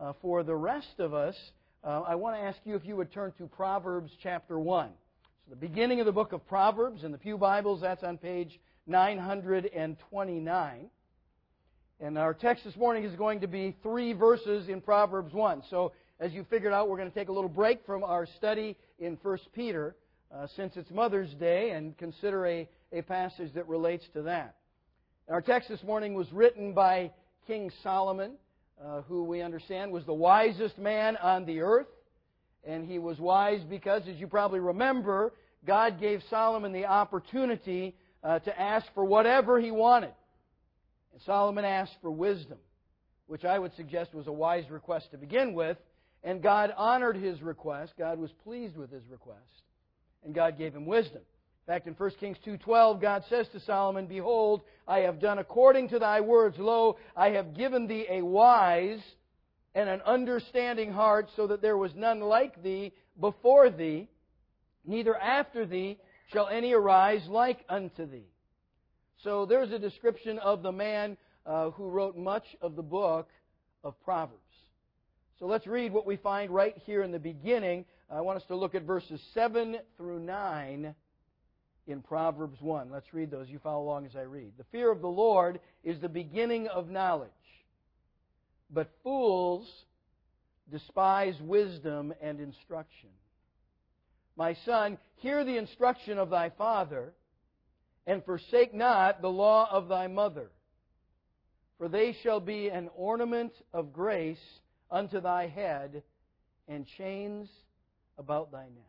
For the rest of us, I want to ask you if you would turn to Proverbs chapter 1. So the beginning of the book of Proverbs in the Pew Bibles, that's on page 929. And our text this morning is going to be 3 verses in Proverbs 1. So as you figured out, we're going to take a little break from our study in 1 Peter since it's Mother's Day and consider a passage that relates to that. Our text this morning was written by King Solomon, who we understand was the wisest man on the earth. And he was wise because, as you probably remember, God gave Solomon the opportunity to ask for whatever he wanted. And Solomon asked for wisdom, which I would suggest was a wise request to begin with. And God honored his request. God was pleased with his request. And God gave him wisdom. In fact, in 1 Kings 2:12, God says to Solomon, "Behold, I have done according to thy words. Lo, I have given thee a wise and an understanding heart, so that there was none like thee before thee, neither after thee shall any arise like unto thee." So there's a description of the man who wrote much of the book of Proverbs. So let's read what we find right here in the beginning. I want us to look at verses 7 through 9 in Proverbs 1. Let's read those. You follow along as I read. "The fear of the Lord is the beginning of knowledge, but fools despise wisdom and instruction. My son, hear the instruction of thy father, and forsake not the law of thy mother. For they shall be an ornament of grace unto thy head, and chains about thy neck."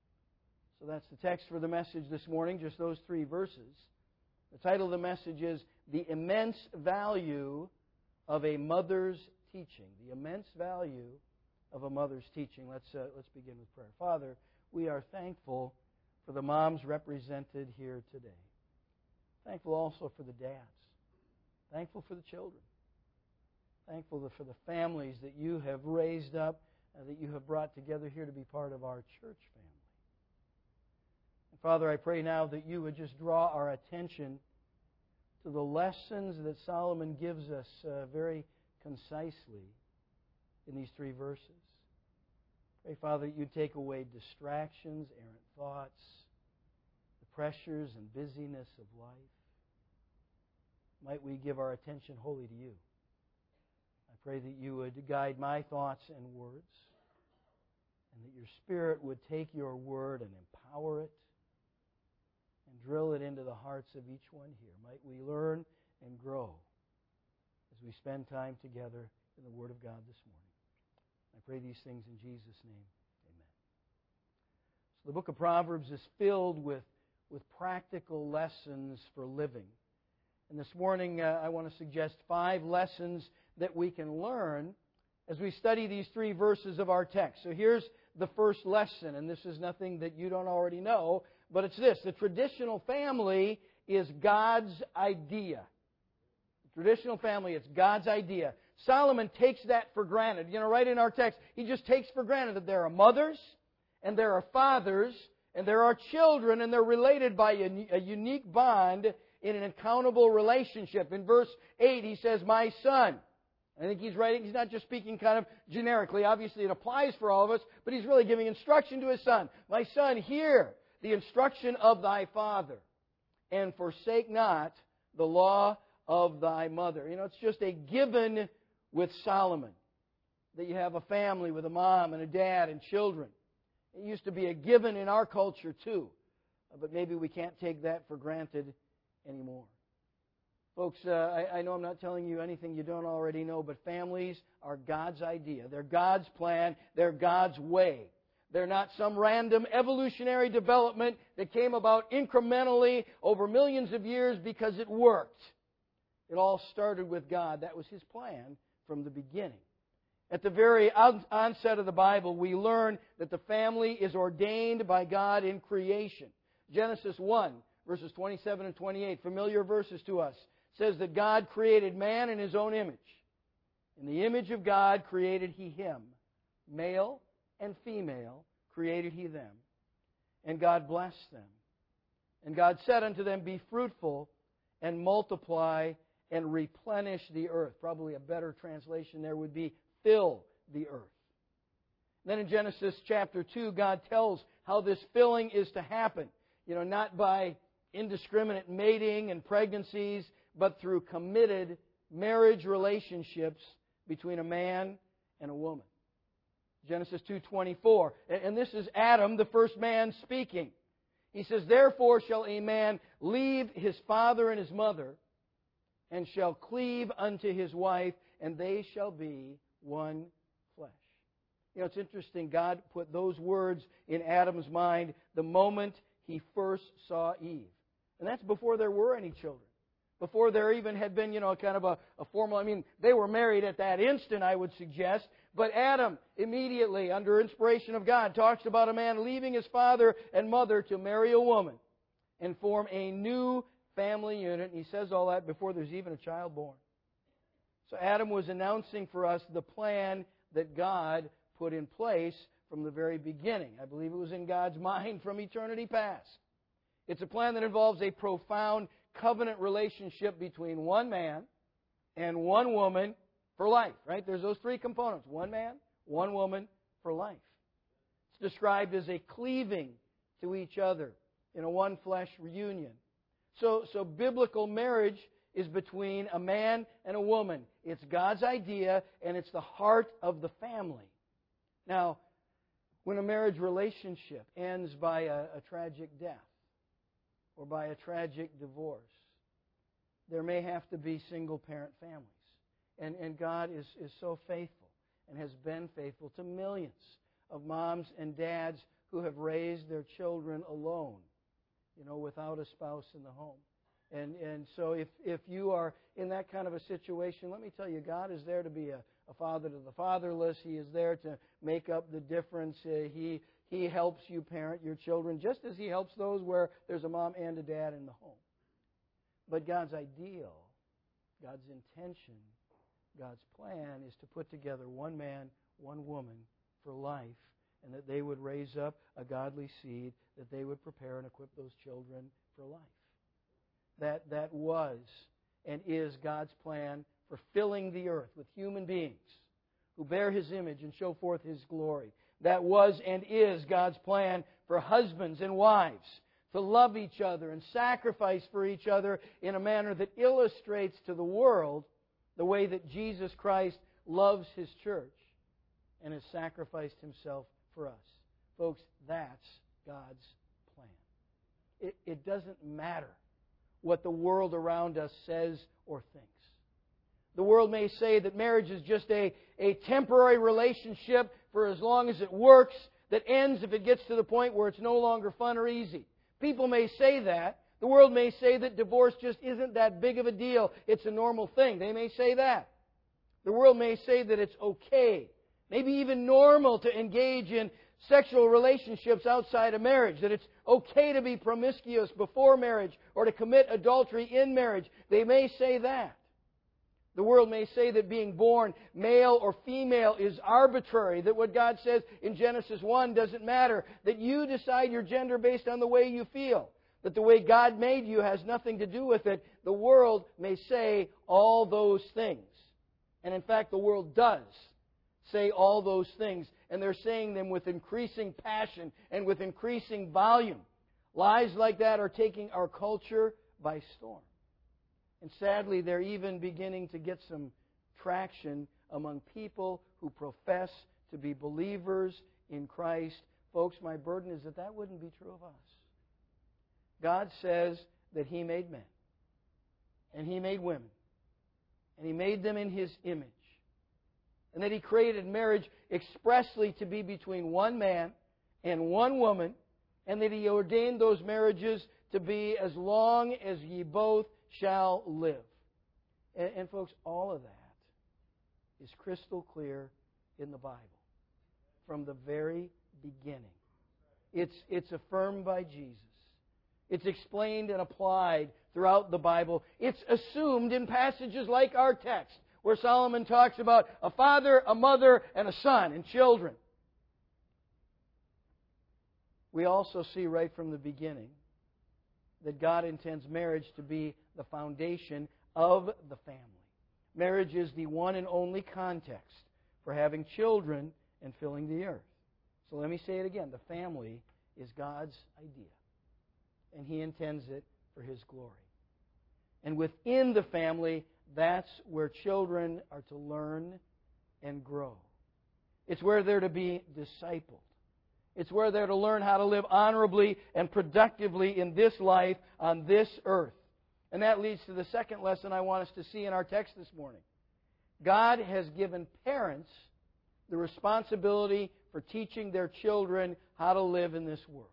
So that's the text for the message this morning, just those 3 verses. The title of the message is "The Immense Value of a Mother's Teaching." The immense value of a mother's teaching. Let's begin with prayer. Father, we are thankful for the moms represented here today. Thankful also for the dads. Thankful for the children. Thankful for the families that you have raised up, that you have brought together here to be part of our church family. And Father, I pray now that you would just draw our attention to the lessons that Solomon gives us very concisely in these 3 verses. Pray, Father, that you'd take away distractions, errant thoughts, the pressures and busyness of life. Might we give our attention wholly to you. I pray that you would guide my thoughts and words, and that your Spirit would take your word and empower it and drill it into the hearts of each one here. Might we learn and grow as we spend time together in the Word of God this morning. I pray these things in Jesus' name. Amen. So the book of Proverbs is filled with practical lessons for living. And this morning I want to suggest 5 lessons that we can learn as we study these 3 verses of our text. So here's the first lesson, and this is nothing that you don't already know, but it's this: the traditional family is God's idea. The traditional family is God's idea. Solomon takes that for granted. You know, right in our text, he just takes for granted that there are mothers, and there are fathers, and there are children, and they're related by a unique bond in an accountable relationship. In verse 8, he says, "My son." I think he's not just speaking kind of generically. Obviously, it applies for all of us, but he's really giving instruction to his son. "My son, hear the instruction of thy father, and forsake not the law of thy mother." You know, it's just a given with Solomon that you have a family with a mom and a dad and children. It used to be a given in our culture too, but maybe we can't take that for granted anymore. Folks, I know I'm not telling you anything you don't already know, but families are God's idea. They're God's plan. They're God's way. They're not some random evolutionary development that came about incrementally over millions of years because it worked. It all started with God. That was His plan from the beginning. At the very onset of the Bible, we learn that the family is ordained by God in creation. Genesis 1, verses 27 and 28, familiar verses to us, says that God created man in His own image. In the image of God created He him. Male and female created He them. And God blessed them. And God said unto them, "Be fruitful and multiply and replenish the earth." Probably a better translation there would be, "Fill the earth. Then in Genesis chapter 2, God tells how this filling is to happen. Not by indiscriminate mating and pregnancies, but through committed marriage relationships between a man and a woman. Genesis 2:24. And this is Adam, the first man, speaking. He says, "Therefore shall a man leave his father and his mother, and shall cleave unto his wife, and they shall be one flesh." It's interesting. God put those words in Adam's mind the moment he first saw Eve. And that's before there were any children. Before there even had been, kind of a formal, they were married at that instant, I would suggest. But Adam, immediately, under inspiration of God, talks about a man leaving his father and mother to marry a woman and form a new family unit. And he says all that before there's even a child born. So Adam was announcing for us the plan that God put in place from the very beginning. I believe it was in God's mind from eternity past. It's a plan that involves a profound covenant relationship between one man and one woman for life, right? There's those three components. One man, one woman for life. It's described as a cleaving to each other in a one flesh reunion. So biblical marriage is between a man and a woman. It's God's idea, and it's the heart of the family. Now, when a marriage relationship ends by a tragic death or by a tragic divorce, there may have to be single-parent families. And God is so faithful and has been faithful to millions of moms and dads who have raised their children alone, without a spouse in the home. And so if you are in that kind of a situation, let me tell you, God is there to be a father to the fatherless. He is there to make up the difference. He helps you parent your children just as He helps those where there's a mom and a dad in the home. But God's ideal, God's intention, God's plan is to put together one man, one woman for life, and that they would raise up a godly seed, that they would prepare and equip those children for life. That was and is God's plan for filling the earth with human beings who bear His image and show forth His glory. That was and is God's plan for husbands and wives to love each other and sacrifice for each other in a manner that illustrates to the world the way that Jesus Christ loves His church and has sacrificed Himself for us. Folks, that's God's plan. It doesn't matter what the world around us says or thinks. The world may say that marriage is just a temporary relationship for as long as it works, that ends if it gets to the point where it's no longer fun or easy. People may say that. The world may say that divorce just isn't that big of a deal. It's a normal thing. They may say that. The world may say that it's okay, maybe even normal, to engage in sexual relationships outside of marriage, that it's okay to be promiscuous before marriage or to commit adultery in marriage. They may say that. The world may say that being born male or female is arbitrary, that what God says in Genesis 1 doesn't matter, that you decide your gender based on the way you feel, that the way God made you has nothing to do with it. The world may say all those things. And in fact, the world does say all those things, and they're saying them with increasing passion and with increasing volume. Lies like that are taking our culture by storm. And sadly, they're even beginning to get some traction among people who profess to be believers in Christ. Folks, my burden is that wouldn't be true of us. God says that He made men, and He made women, and He made them in His image, and that He created marriage expressly to be between one man and one woman, and that He ordained those marriages to be as long as ye both shall live. And folks, all of that is crystal clear in the Bible from the very beginning. It's affirmed by Jesus. It's explained and applied throughout the Bible. It's assumed in passages like our text, where Solomon talks about a father, a mother, and a son, and children. We also see right from the beginning that God intends marriage to be the foundation of the family. Marriage is the one and only context for having children and filling the earth. So let me say it again. The family is God's idea, and He intends it for His glory. And within the family, that's where children are to learn and grow. It's where they're to be discipled. It's where they're to learn how to live honorably and productively in this life on this earth. And that leads to the second lesson I want us to see in our text this morning. God has given parents the responsibility for teaching their children how to live in this world.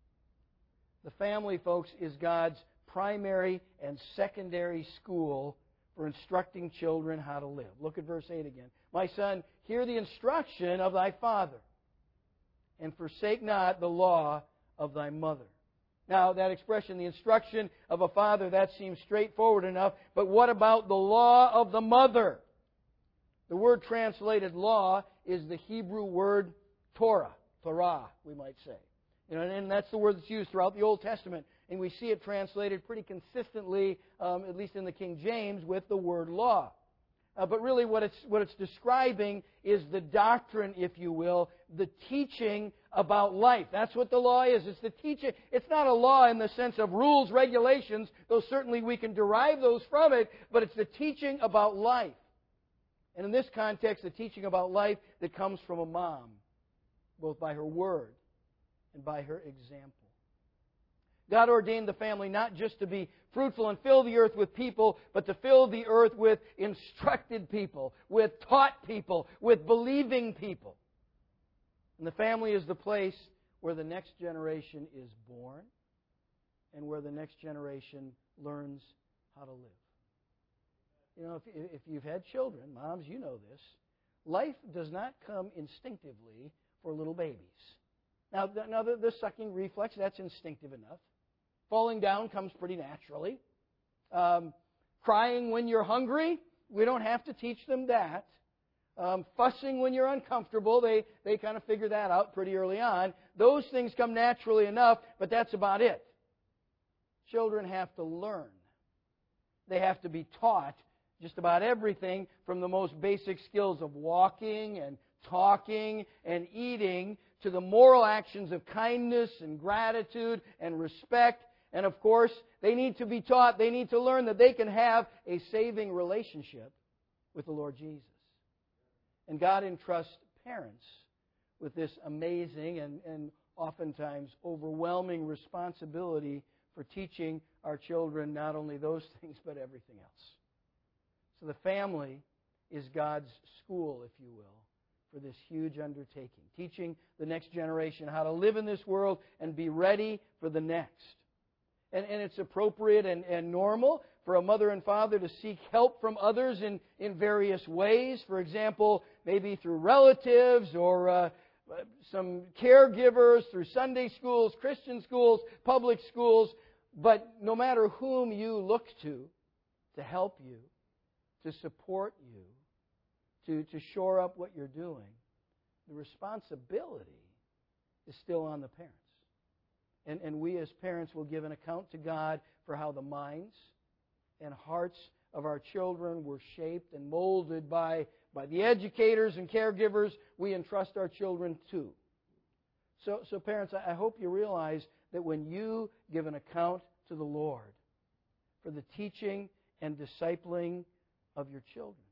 The family, folks, is God's primary and secondary school for instructing children how to live. Look at verse 8 again. My son, hear the instruction of thy father, and forsake not the law of thy mother. Now, that expression, the instruction of a father, that seems straightforward enough. But what about the law of the mother? The word translated law is the Hebrew word Torah. Torah, we might say. And that's the word that's used throughout the Old Testament. And we see it translated pretty consistently, at least in the King James, with the word law. But really what it's describing is the doctrine, if you will, the teaching about life. That's what the law is. It's the teaching. It's not a law in the sense of rules, regulations, though certainly we can derive those from it, but it's the teaching about life. And in this context, the teaching about life that comes from a mom, both by her word and by her example. God ordained the family not just to be fruitful and fill the earth with people, but to fill the earth with instructed people, with taught people, with believing people. And the family is the place where the next generation is born and where the next generation learns how to live. You know, if you've had children, moms, you know this, life does not come instinctively for little babies. Now the sucking reflex, that's instinctive enough. Falling down comes pretty naturally. Crying when you're hungry, we don't have to teach them that. Fussing when you're uncomfortable, they kind of figure that out pretty early on. Those things come naturally enough, but that's about it. Children have to learn. They have to be taught just about everything from the most basic skills of walking and talking and eating to the moral actions of kindness and gratitude and respect. And of course, they need to be taught, they need to learn that they can have a saving relationship with the Lord Jesus. And God entrusts parents with this amazing and oftentimes overwhelming responsibility for teaching our children not only those things, but everything else. So the family is God's school, if you will, for this huge undertaking, teaching the next generation how to live in this world and be ready for the next. And it's appropriate and normal for a mother and father to seek help from others in various ways. For example, maybe through relatives or some caregivers, through Sunday schools, Christian schools, public schools. But no matter whom you look to help you, to support you, to shore up what you're doing, the responsibility is still on the parents. And we as parents will give an account to God for how the minds and hearts of our children were shaped and molded by the educators and caregivers we entrust our children to. So parents, I hope you realize that when you give an account to the Lord for the teaching and discipling of your children,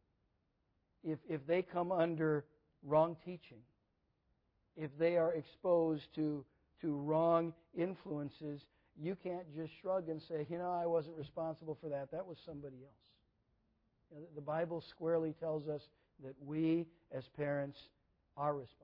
if they come under wrong teaching, if they are exposed to wrong influences, you can't just shrug and say, I wasn't responsible for that. That was somebody else. The Bible squarely tells us that we as parents are responsible.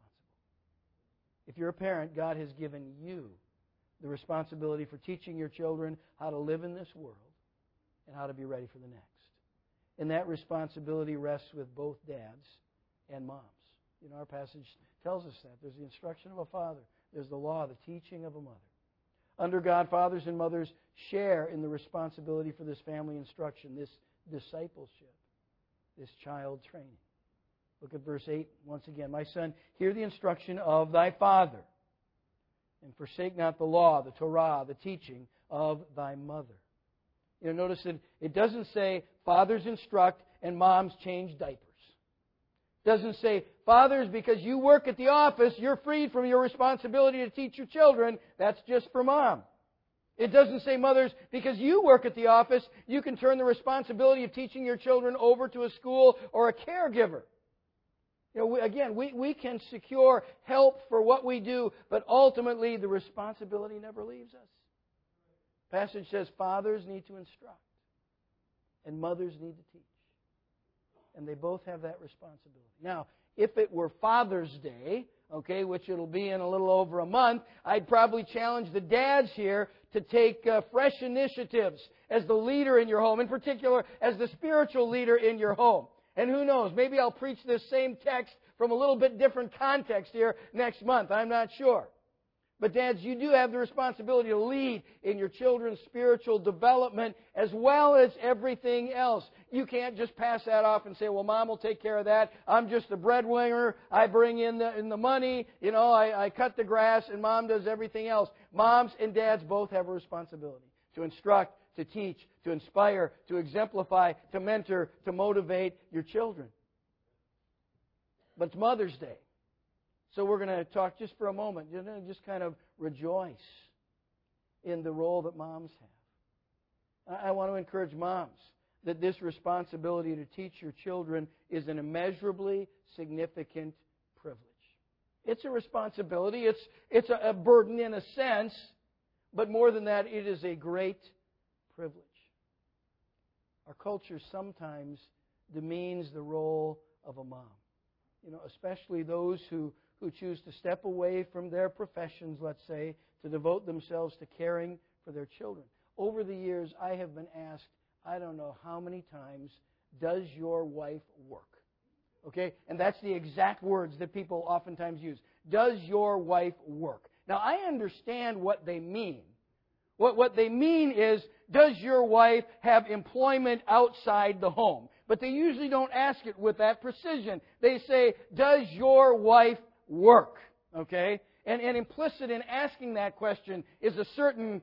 If you're a parent, God has given you the responsibility for teaching your children how to live in this world and how to be ready for the next. And that responsibility rests with both dads and moms. Our passage tells us that. There's the instruction of a father. There's the law, the teaching of a mother. Under God, fathers and mothers share in the responsibility for this family instruction, this discipleship, this child training. Look at verse 8 once again. My son, hear the instruction of thy father, and forsake not the law, the Torah, the teaching of thy mother. Notice that it doesn't say fathers instruct and moms change diapers. It doesn't say Fathers, because you work at the office, you're freed from your responsibility to teach your children. That's just for Mom. It doesn't say, mothers, because you work at the office, you can turn the responsibility of teaching your children over to a school or a caregiver. We can secure help for what we do, but ultimately the responsibility never leaves us. The passage says fathers need to instruct and mothers need to teach. And they both have that responsibility. Now, if it were Father's Day, which it'll be in a little over a month, I'd probably challenge the dads here to take fresh initiatives as the leader in your home, in particular as the spiritual leader in your home. And who knows, maybe I'll preach this same text from a little bit different context here next month. I'm not sure. But dads, you do have the responsibility to lead in your children's spiritual development as well as everything else. You can't just pass that off and say, well, Mom will take care of that. I'm just the breadwinner. I bring in the money. I cut the grass and Mom does everything else. Moms and dads both have a responsibility to instruct, to teach, to inspire, to exemplify, to mentor, to motivate your children. But it's Mother's Day. So we're going to talk just for a moment, just kind of rejoice in the role that moms have. I want to encourage moms that this responsibility to teach your children is an immeasurably significant privilege. It's a responsibility. It's a burden in a sense, but more than that, it is a great privilege. Our culture sometimes demeans the role of a mom. Especially those who choose to step away from their professions, let's say, to devote themselves to caring for their children. Over the years, I have been asked, I don't know how many times, does your wife work? And that's the exact words that people oftentimes use. Does your wife work? Now, I understand what they mean. What they mean is, does your wife have employment outside the home? But they usually don't ask it with that precision. They say, does your wife work? And implicit in asking that question is a certain,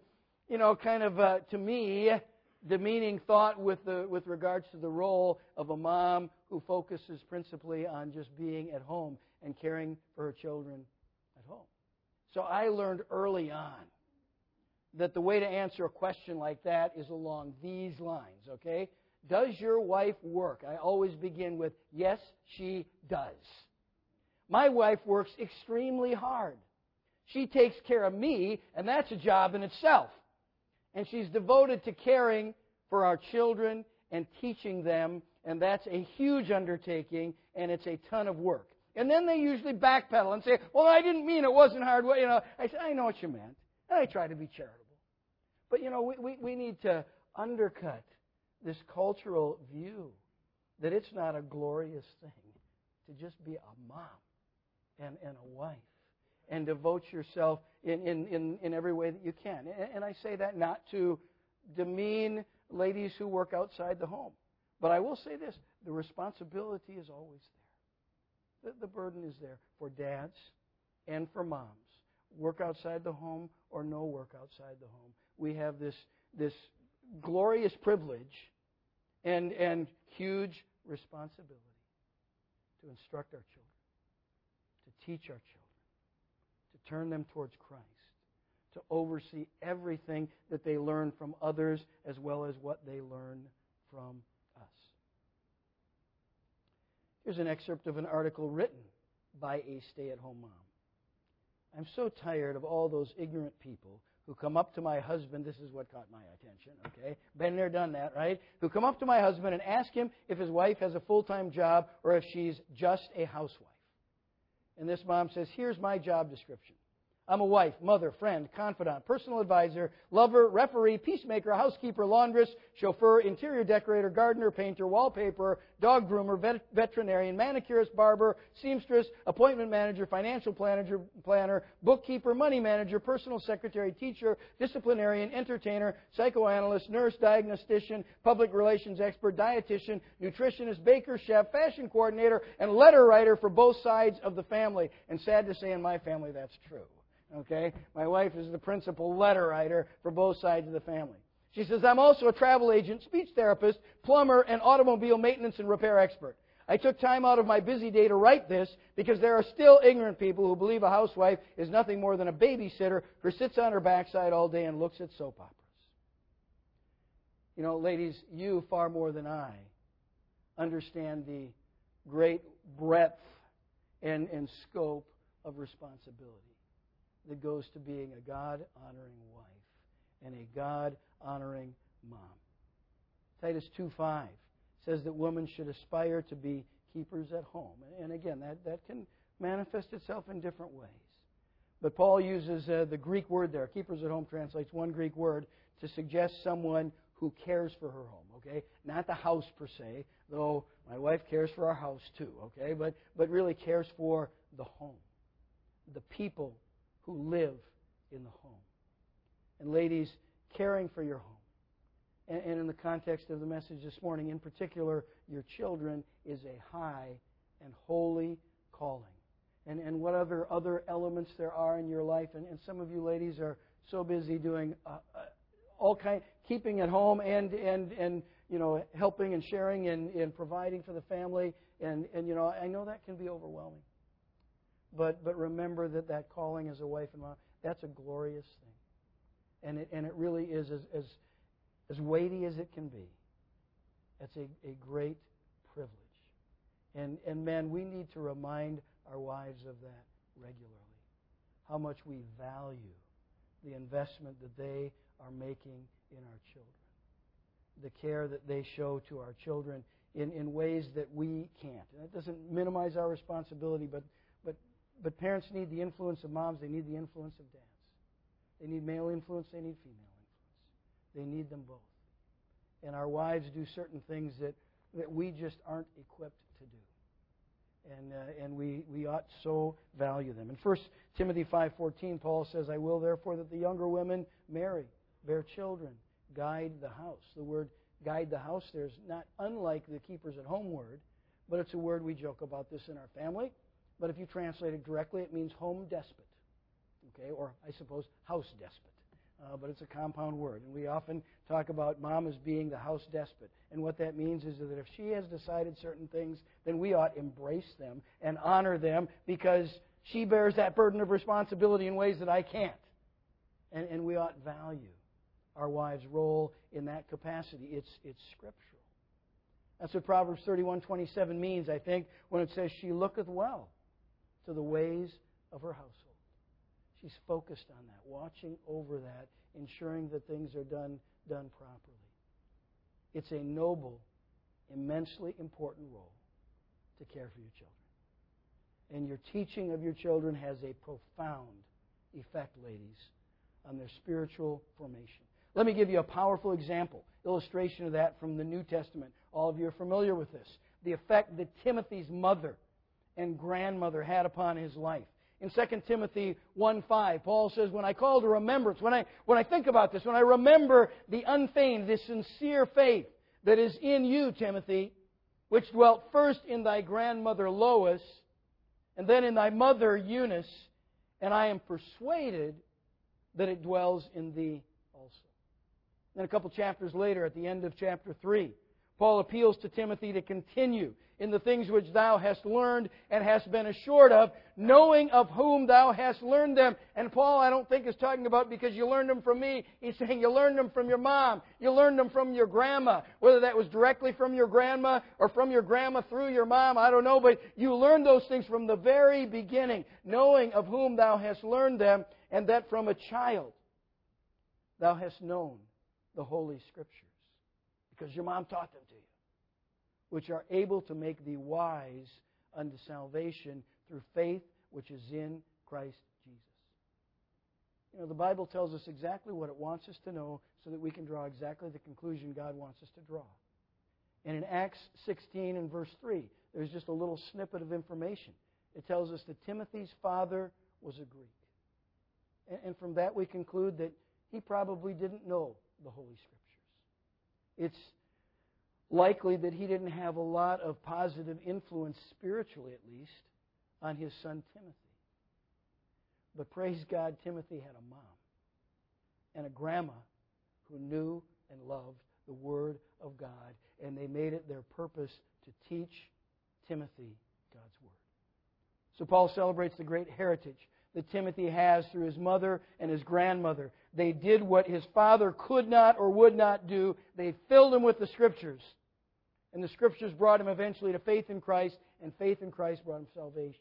to me, demeaning thought with regards to the role of a mom who focuses principally on just being at home and caring for her children at home. So I learned early on that the way to answer a question like that is along these lines, Does your wife work? I always begin with, yes, she does. My wife works extremely hard. She takes care of me, and that's a job in itself. And she's devoted to caring for our children and teaching them, and that's a huge undertaking, and it's a ton of work. And then they usually backpedal and say, well, I didn't mean it wasn't hard. I said, I know what you meant. And I try to be charitable. But, we need to undercut this cultural view that it's not a glorious thing to just be a mom and a wife and devote yourself in every way that you can. And I say that not to demean ladies who work outside the home. But I will say this, the responsibility is always there. The burden is there for dads and for moms. Work outside the home or no work outside the home. We have this glorious privilege and huge responsibility to instruct our children, to teach our children, to turn them towards Christ, to oversee everything that they learn from others as well as what they learn from us. Here's an excerpt of an article written by a stay-at-home mom. I'm so tired of all those ignorant people who come up to my husband. This is what caught my attention, Been there, done that, right? Who come up to my husband and ask him if his wife has a full-time job or if she's just a housewife. And this mom says, here's my job description. I'm a wife, mother, friend, confidant, personal advisor, lover, referee, peacemaker, housekeeper, laundress, chauffeur, interior decorator, gardener, painter, wallpaper, dog groomer, veterinarian, manicurist, barber, seamstress, appointment manager, financial planner, bookkeeper, money manager, personal secretary, teacher, disciplinarian, entertainer, psychoanalyst, nurse, diagnostician, public relations expert, dietitian, nutritionist, baker, chef, fashion coordinator, and letter writer for both sides of the family. And sad to say, in my family, that's true. My wife is the principal letter writer for both sides of the family. She says, I'm also a travel agent, speech therapist, plumber, and automobile maintenance and repair expert. I took time out of my busy day to write this because there are still ignorant people who believe a housewife is nothing more than a babysitter who sits on her backside all day and looks at soap operas. You know, ladies, you far more than I understand the great breadth and scope of responsibility that goes to being a God-honoring wife and a God-honoring mom. Titus 2:5 says that women should aspire to be keepers at home. And again, that can manifest itself in different ways. But Paul uses the Greek word there. Keepers at home translates one Greek word to suggest someone who cares for her home, okay? Not the house per se, though my wife cares for our house too, okay? But really cares for the home, the people who live in the home. And ladies, caring for your home. And in the context of the message this morning, in particular, your children is a high and holy calling. And what other elements there are in your life, and some of you ladies are so busy doing all kind, keeping at home and you know, helping and sharing and providing for the family, and you know, I know that can be overwhelming. But remember that calling as a wife and mom, that's a glorious thing, and it really is as weighty as it can be. That's a great privilege. And men, we need to remind our wives of that regularly. How much we value the investment that they are making in our children. The care that they show to our children in ways that we can't. And that doesn't minimize our responsibility, but parents need the influence of moms. They need the influence of dads. They need male influence. They need female influence. They need them both. And our wives do certain things that we just aren't equipped to do. And we ought so value them. In 1 Timothy 5:14, Paul says, I will therefore that the younger women marry, bear children, guide the house. The word guide the house there is not unlike the keepers at home word, but it's a word we joke about this in our family. But if you translate it directly, it means home despot. Okay, or I suppose house despot. But it's a compound word. And we often talk about mom as being the house despot. And what that means is that if she has decided certain things, then we ought embrace them and honor them because she bears that burden of responsibility in ways that I can't. And we ought value our wives' role in that capacity. It's scriptural. That's what Proverbs 31:27 means, I think, when it says, she looketh well to the ways of her household. She's focused on that, watching over that, ensuring that things are done properly. It's a noble, immensely important role to care for your children. And your teaching of your children has a profound effect, ladies, on their spiritual formation. Let me give you a powerful example, illustration of that from the New Testament. All of you are familiar with this. The effect that Timothy's mother and grandmother had upon his life. In 2 Timothy 1:5, Paul says, when I call to remembrance, when I think about this, when I remember the unfeigned, the sincere faith that is in you, Timothy, which dwelt first in thy grandmother Lois, and then in thy mother Eunice, and I am persuaded that it dwells in thee also. Then a couple chapters later, at the end of chapter 3, Paul appeals to Timothy to continue in the things which thou hast learned and hast been assured of, knowing of whom thou hast learned them. And Paul, I don't think, is talking about because you learned them from me. He's saying you learned them from your mom. You learned them from your grandma. Whether that was directly from your grandma or from your grandma through your mom, I don't know. But you learned those things from the very beginning, knowing of whom thou hast learned them, and that from a child thou hast known the Holy Scriptures. Because your mom taught them to you, which are able to make thee wise unto salvation through faith which is in Christ Jesus. You know, the Bible tells us exactly what it wants us to know so that we can draw exactly the conclusion God wants us to draw. And in Acts 16 and verse 3, there's just a little snippet of information. It tells us that Timothy's father was a Greek. And from that we conclude that he probably didn't know the Holy Scriptures. It's likely that he didn't have a lot of positive influence, spiritually at least, on his son Timothy. But praise God, Timothy had a mom and a grandma who knew and loved the Word of God, and they made it their purpose to teach Timothy God's Word. So Paul celebrates the great heritage that Timothy has through his mother and his grandmother. They did what his father could not or would not do. They filled him with the Scriptures. And the Scriptures brought him eventually to faith in Christ, and faith in Christ brought him salvation.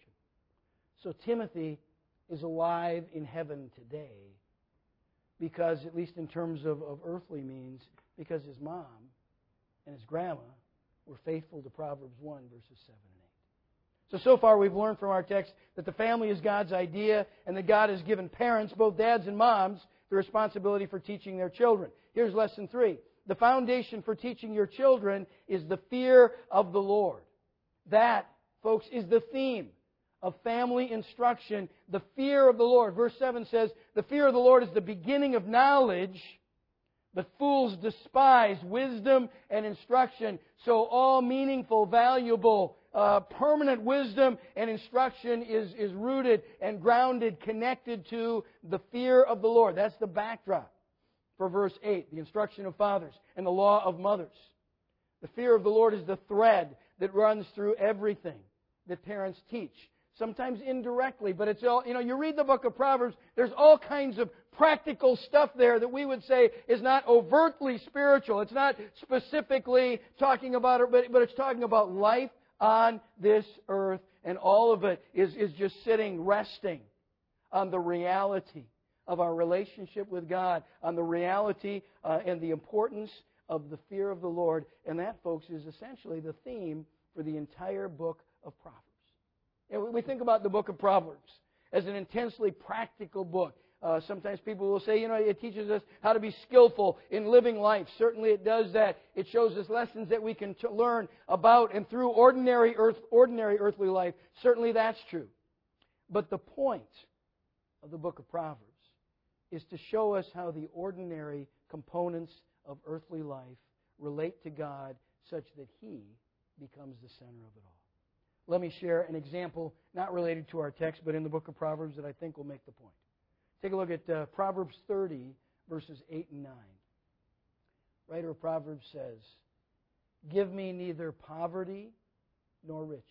So Timothy is alive in heaven today because, at least in terms of earthly means, because his mom and his grandma were faithful to Proverbs 1, verses 7 and 8. So far we've learned from our text that the family is God's idea and that God has given parents, both dads and moms, the responsibility for teaching their children. Here's lesson 3. The foundation for teaching your children is the fear of the Lord. That, folks, is the theme of family instruction, the fear of the Lord. Verse 7 says, the fear of the Lord is the beginning of knowledge, but fools despise wisdom and instruction. So all meaningful, valuable, permanent wisdom and instruction is rooted and grounded, connected to the fear of the Lord. That's the backdrop for verse 8, the instruction of fathers and the law of mothers. The fear of the Lord is the thread that runs through everything that parents teach. Sometimes indirectly, but it's all, you read the book of Proverbs, there's all kinds of practical stuff there that we would say is not overtly spiritual. It's not specifically talking about it, but it's talking about life on this earth, and all of it is just sitting, resting on the reality of our relationship with God, on the reality and the importance of the fear of the Lord. And that, folks, is essentially the theme for the entire book of Proverbs. We think about the book of Proverbs as an intensely practical book. Sometimes people will say, it teaches us how to be skillful in living life. Certainly it does that. It shows us lessons that we can learn about and through ordinary earthly life. Certainly that's true. But the point of the book of Proverbs is to show us how the ordinary components of earthly life relate to God such that He becomes the center of it all. Let me share an example, not related to our text, but in the book of Proverbs that I think will make the point. Take a look at Proverbs 30, verses 8 and 9. Writer of Proverbs says, "Give me neither poverty nor riches.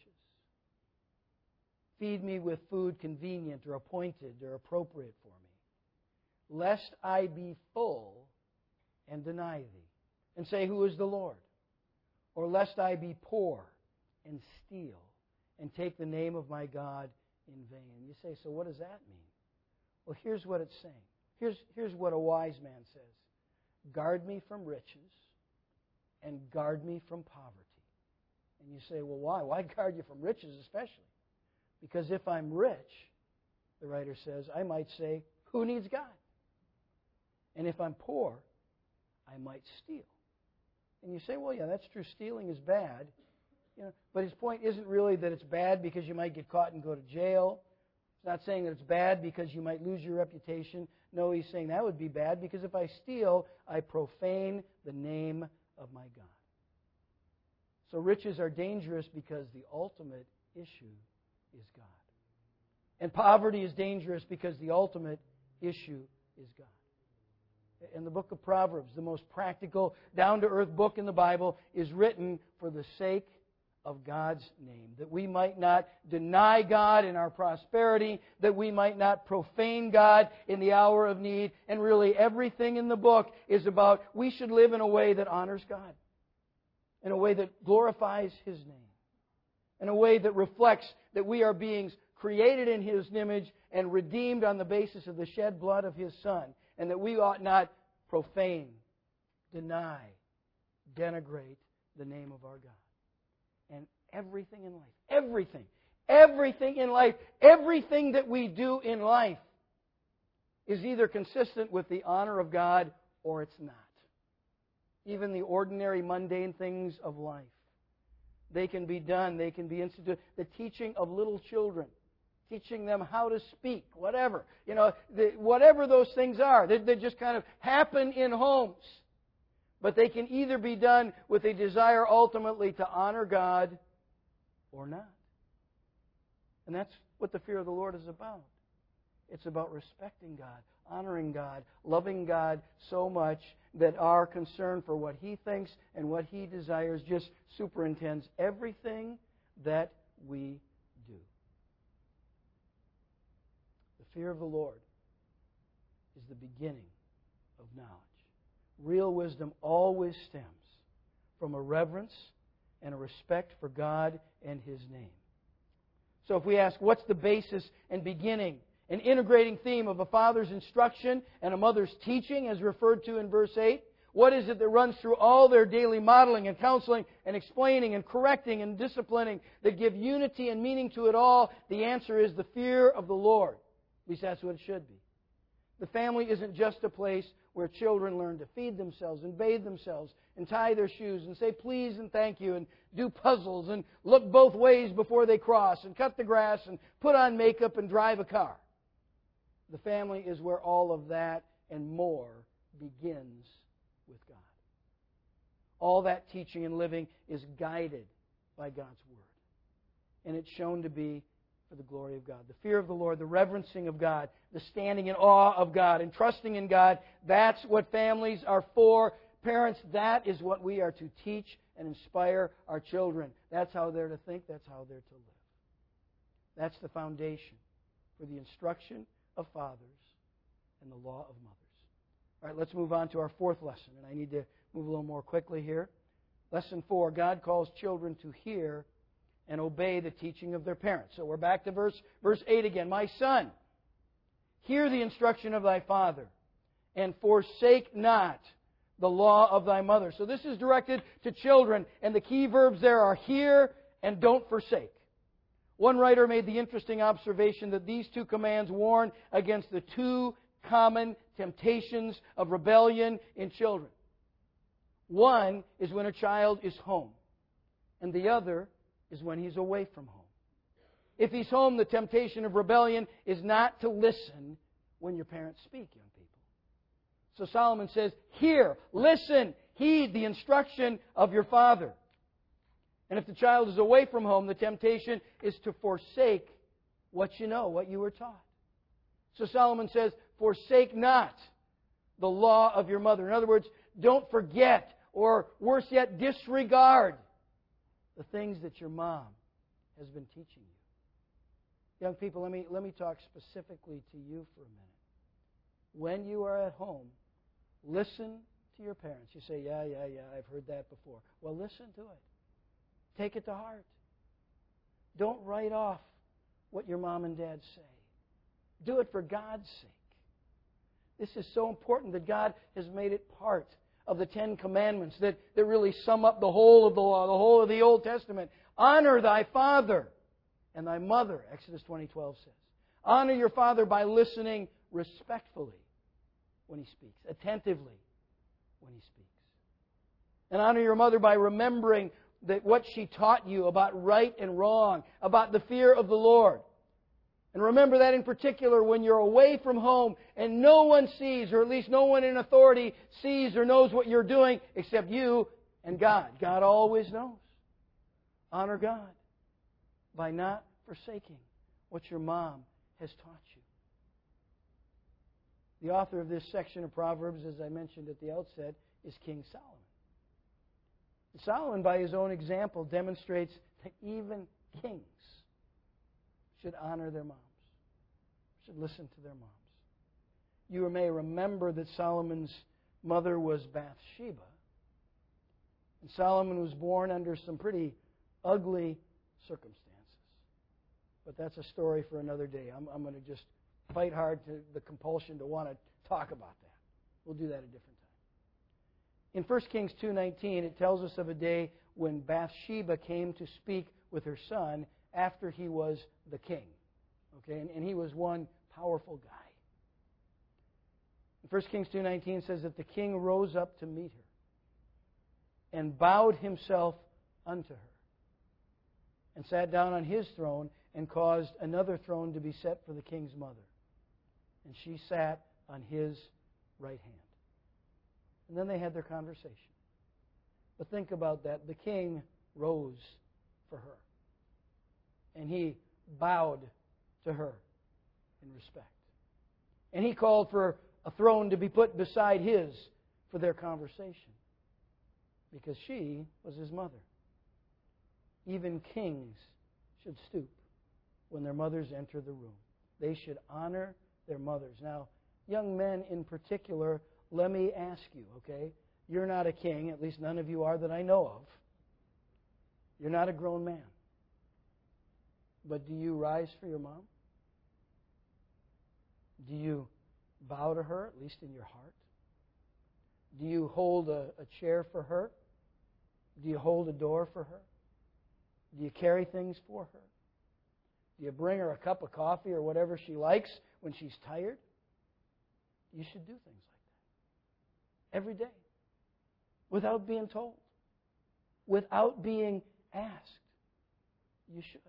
Feed me with food convenient or appointed or appropriate for me, lest I be full and deny thee, and say, Who is the Lord? Or lest I be poor and steal, and take the name of my God in vain." You say, so what does that mean? Well, here's what it's saying. Here's what a wise man says. Guard me from riches and guard me from poverty. And you say, well, why? Why guard you from riches especially? Because if I'm rich, the writer says, I might say, who needs God? And if I'm poor, I might steal. And you say, well, yeah, that's true. Stealing is bad. But his point isn't really that it's bad because you might get caught and go to jail. He's not saying that it's bad because you might lose your reputation. No, he's saying that would be bad because if I steal, I profane the name of my God. So riches are dangerous because the ultimate issue is God. And poverty is dangerous because the ultimate issue is God. And the book of Proverbs, the most practical, down-to-earth book in the Bible, is written for the sake of God's name, that we might not deny God in our prosperity, that we might not profane God in the hour of need. And really everything in the book is about we should live in a way that honors God, in a way that glorifies His name, in a way that reflects that we are beings created in His image and redeemed on the basis of the shed blood of His Son, and that we ought not profane, deny, denigrate the name of our God. And everything in life, everything in life, everything that we do in life is either consistent with the honor of God or it's not. Even the ordinary, mundane things of life. They can be done, they can be instituted. The teaching of little children, teaching them how to speak, whatever. Whatever those things are, they just kind of happen in homes. But they can either be done with a desire ultimately to honor God or not. And that's what the fear of the Lord is about. It's about respecting God, honoring God, loving God so much that our concern for what He thinks and what He desires just superintends everything that we do. The fear of the Lord is the beginning of knowledge. Real wisdom always stems from a reverence and a respect for God and His name. So if we ask, what's the basis and beginning, an integrating theme of a father's instruction and a mother's teaching, as referred to in verse 8? What is it that runs through all their daily modeling and counseling and explaining and correcting and disciplining that give unity and meaning to it all? The answer is the fear of the Lord. At least that's what it should be. The family isn't just a place where children learn to feed themselves and bathe themselves and tie their shoes and say please and thank you and do puzzles and look both ways before they cross and cut the grass and put on makeup and drive a car. The family is where all of that and more begins with God. All that teaching and living is guided by God's Word. And it's shown to be for the glory of God. The fear of the Lord, the reverencing of God, the standing in awe of God and trusting in God, that's what families are for. Parents, that is what we are to teach and inspire our children. That's how they're to think, that's how they're to live. That's the foundation for the instruction of fathers and the law of mothers. All right, let's move on to our fourth lesson, and I need to move a little more quickly here. Lesson 4, God calls children to hear and obey the teaching of their parents. So we're back to verse 8 again. My son, hear the instruction of thy father, and forsake not the law of thy mother. So this is directed to children, and the key verbs there are hear and don't forsake. One writer made the interesting observation that these two commands warn against the two common temptations of rebellion in children. One is when a child is home, and the other is when he's away from home. If he's home, the temptation of rebellion is not to listen when your parents speak, young people. So Solomon says, hear, listen, heed the instruction of your father. And if the child is away from home, the temptation is to forsake what you know, what you were taught. So Solomon says, forsake not the law of your mother. In other words, don't forget, or worse yet, disregard the things that your mom has been teaching you. Young people, let me talk specifically to you for a minute. When you are at home, listen to your parents. You say, yeah, I've heard that before. Well, listen to it. Take it to heart. Don't write off what your mom and dad say. Do it for God's sake. This is so important that God has made it part of the Ten Commandments that really sum up the whole of the law, the whole of the Old Testament. Honor thy father and thy mother, Exodus 20:12 says. Honor your father by listening respectfully when he speaks, attentively when he speaks. And honor your mother by remembering that what she taught you about right and wrong, about the fear of the Lord. And remember that in particular when you're away from home and no one sees, or at least no one in authority sees or knows what you're doing except you and God. God always knows. Honor God by not forsaking what your mom has taught you. The author of this section of Proverbs, as I mentioned at the outset, is King Solomon. Solomon, by his own example, demonstrates that even kings should honor their moms, should listen to their moms. You may remember that Solomon's mother was Bathsheba. And Solomon was born under some pretty ugly circumstances. But that's a story for another day. I'm going to just fight hard to the compulsion to want to talk about that. We'll do that a different time. In 1 Kings 2:19, it tells us of a day when Bathsheba came to speak with her son after he was the king. Okay, and he was one powerful guy. 1 Kings 2:19 says that the king rose up to meet her and bowed himself unto her and sat down on his throne and caused another throne to be set for the king's mother. And she sat on his right hand. And then they had their conversation. But think about that. The king rose for her. And he bowed to her in respect. And he called for a throne to be put beside his for their conversation. Because she was his mother. Even kings should stoop when their mothers enter the room. They should honor their mothers. Now, young men in particular, let me ask you, okay? You're not a king, at least none of you are that I know of. You're not a grown man. But do you rise for your mom? Do you bow to her, at least in your heart? Do you hold a chair for her? Do you hold a door for her? Do you carry things for her? Do you bring her a cup of coffee or whatever she likes when she's tired? You should do things like that every day without being told, without being asked. You should.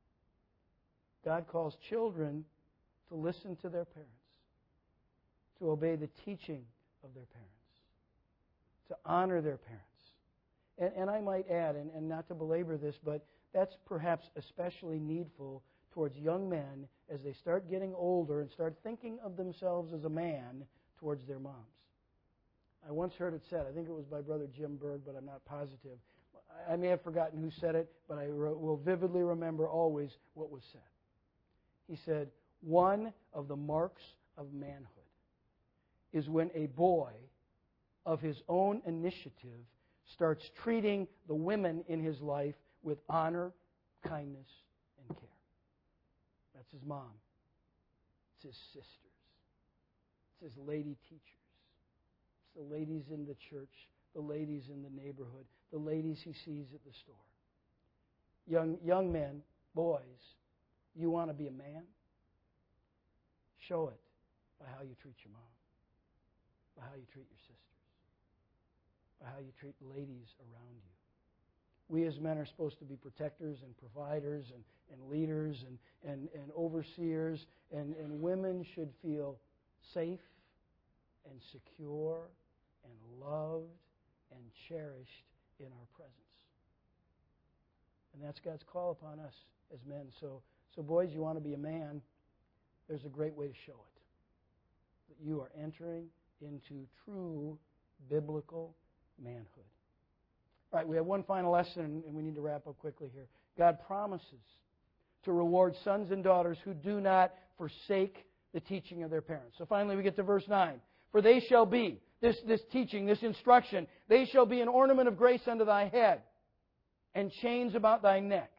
God calls children to listen to their parents, to obey the teaching of their parents, to honor their parents. And I might add, and not to belabor this, but that's perhaps especially needful towards young men as they start getting older and start thinking of themselves as a man towards their moms. I once heard it said, I think it was by Brother Jim Berg, but I'm not positive. I may have forgotten who said it, but I will vividly remember always what was said. He said, one of the marks of manhood is when a boy of his own initiative starts treating the women in his life with honor, kindness, and care. That's his mom. It's his sisters. It's his lady teachers. It's the ladies in the church, the ladies in the neighborhood, the ladies he sees at the store. Young men, boys, you want to be a man? Show it by how you treat your mom, by how you treat your sisters, by how you treat ladies around you. We as men are supposed to be protectors and providers and leaders and overseers, and women should feel safe and secure and loved and cherished in our presence. And that's God's call upon us as men. So boys, you want to be a man, there's a great way to show it. That you are entering into true biblical manhood. All right, we have one final lesson, and we need to wrap up quickly here. God promises to reward sons and daughters who do not forsake the teaching of their parents. So finally we get to verse 9. For they shall be, this teaching, this instruction, they shall be an ornament of grace unto thy head, and chains about thy neck.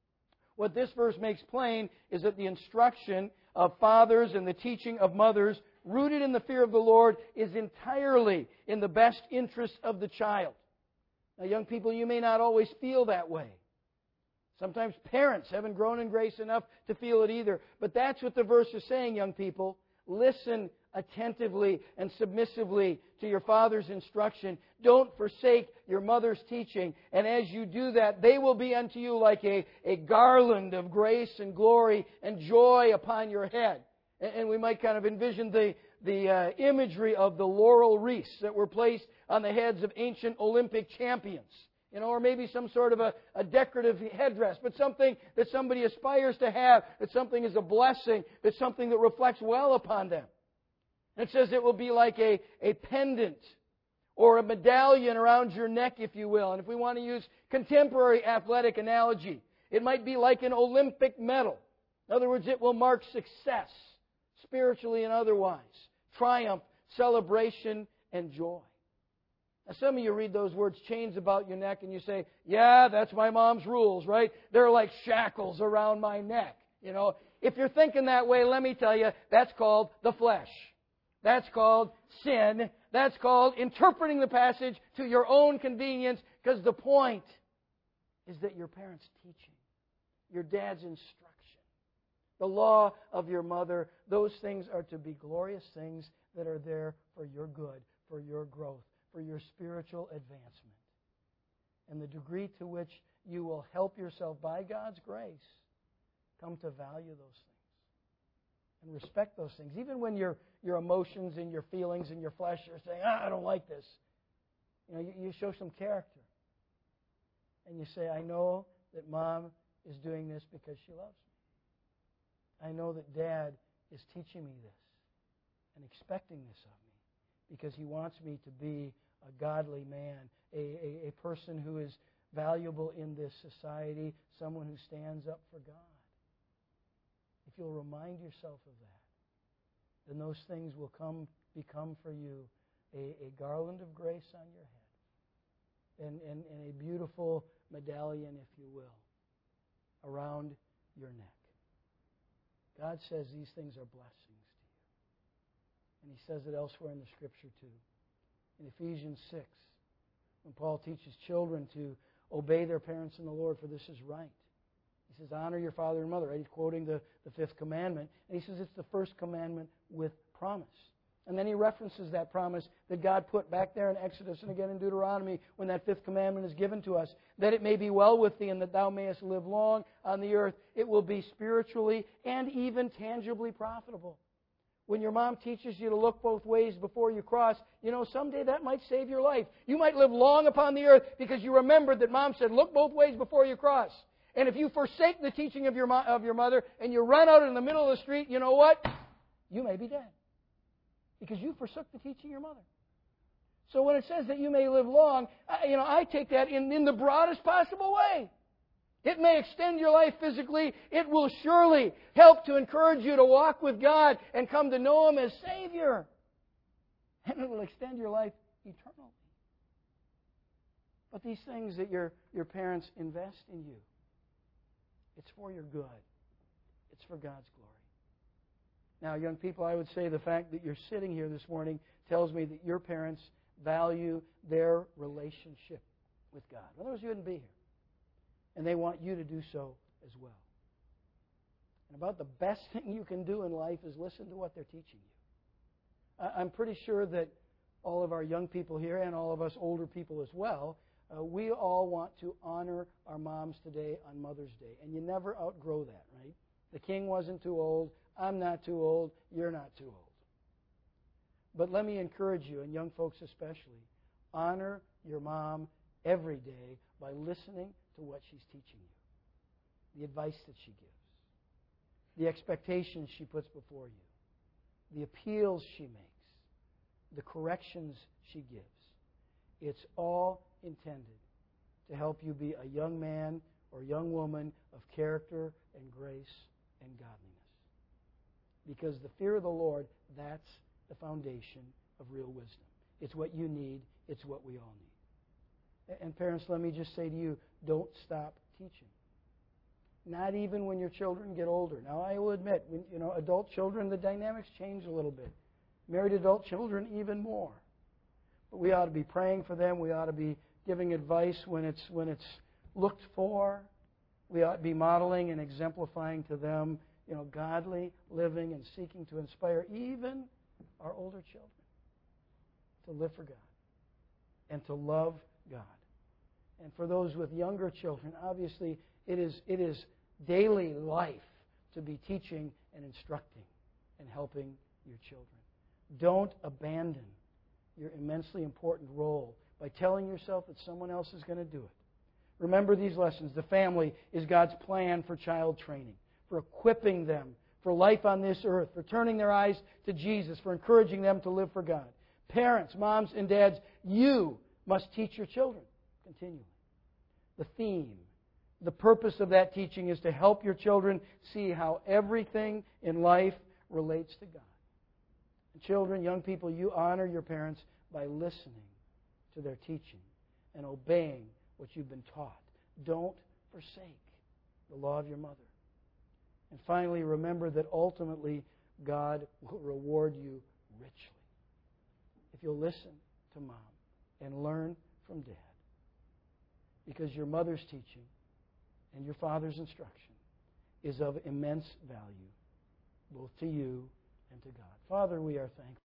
What this verse makes plain is that the instruction of fathers and the teaching of mothers, rooted in the fear of the Lord, is entirely in the best interest of the child. Now, young people, you may not always feel that way. Sometimes parents haven't grown in grace enough to feel it either. But that's what the verse is saying, young people. Listen attentively and submissively to your father's instruction. Don't forsake your mother's teaching. And as you do that, they will be unto you like a garland of grace and glory and joy upon your head. And we might kind of envision the imagery of the laurel wreaths that were placed on the heads of ancient Olympic champions. You know, or maybe some sort of a decorative headdress, but something that somebody aspires to have, that something is a blessing, that's something that reflects well upon them. And it says it will be like a pendant or a medallion around your neck, if you will. And if we want to use contemporary athletic analogy, it might be like an Olympic medal. In other words, it will mark success, spiritually and otherwise, triumph, celebration, and joy. Now, some of you read those words, chains about your neck, and you say, yeah, that's my mom's rules, right? They're like shackles around my neck. You know, if you're thinking that way, let me tell you, that's called the flesh. That's called sin. That's called interpreting the passage to your own convenience, because the point is that your parents' teaching, your dad's instruction, the law of your mother, those things are to be glorious things that are there for your good, for your growth, for your spiritual advancement. And the degree to which you will help yourself by God's grace come to value those things and respect those things. Even when your emotions and your feelings and your flesh are saying, I don't like this. You know, you show some character. And you say, I know that Mom is doing this because she loves me. I know that Dad is teaching me this and expecting this of me because he wants me to be a godly man, a person who is valuable in this society, someone who stands up for God. If you'll remind yourself of that, then those things will become for you a garland of grace on your head and a beautiful medallion, if you will, around your neck. God says these things are blessings to you. And He says it elsewhere in the Scripture too. In Ephesians 6, when Paul teaches children to obey their parents in the Lord, for this is right. He says, honor your father and mother. Right? He's quoting the fifth commandment. And he says it's the first commandment with promise. And then he references that promise that God put back there in Exodus and again in Deuteronomy when that fifth commandment is given to us. That it may be well with thee and that thou mayest live long on the earth. It will be spiritually and even tangibly profitable. When your mom teaches you to look both ways before you cross, someday that might save your life. You might live long upon the earth because you remembered that Mom said, look both ways before you cross. And if you forsake the teaching of your mother and you run out in the middle of the street, you know what? You may be dead. Because you forsook the teaching of your mother. So when it says that you may live long, I take that in the broadest possible way. It may extend your life physically. It will surely help to encourage you to walk with God and come to know Him as Savior. And it will extend your life eternally. But these things that your parents invest in you, it's for your good. It's for God's glory. Now, young people, I would say the fact that you're sitting here this morning tells me that your parents value their relationship with God. Otherwise, you wouldn't be here. And they want you to do so as well. And about the best thing you can do in life is listen to what they're teaching you. I'm pretty sure that all of our young people here and all of us older people as well, we all want to honor our moms today on Mother's Day. And you never outgrow that, right? The king wasn't too old. I'm not too old. You're not too old. But let me encourage you, and young folks especially, honor your mom every day by listening to what she's teaching you, the advice that she gives, the expectations she puts before you, the appeals she makes, the corrections she gives. It's all intended to help you be a young man or young woman of character and grace and godliness. Because the fear of the Lord, that's the foundation of real wisdom. It's what you need. It's what we all need. And parents, let me just say to you, don't stop teaching. Not even when your children get older. Now, I will admit, when, adult children, the dynamics change a little bit. Married adult children, even more. But we ought to be praying for them. We ought to be giving advice when it's looked for. We ought to be modeling and exemplifying to them, godly living and seeking to inspire even our older children to live for God and to love God. And for those with younger children, obviously, it is daily life to be teaching and instructing and helping your children. Don't abandon your immensely important role by telling yourself that someone else is going to do it. Remember these lessons. The family is God's plan for child training, for equipping them for life on this earth, for turning their eyes to Jesus, for encouraging them to live for God. Parents, moms, and dads, you must teach your children continually. The theme, the purpose of that teaching is to help your children see how everything in life relates to God. And children, young people, you honor your parents by listening to their teaching and obeying what you've been taught. Don't forsake the law of your mother. And finally, remember that ultimately God will reward you richly if you'll listen to Mom and learn from Dad. Because your mother's teaching and your father's instruction is of immense value, both to you and to God. Father, we are thankful.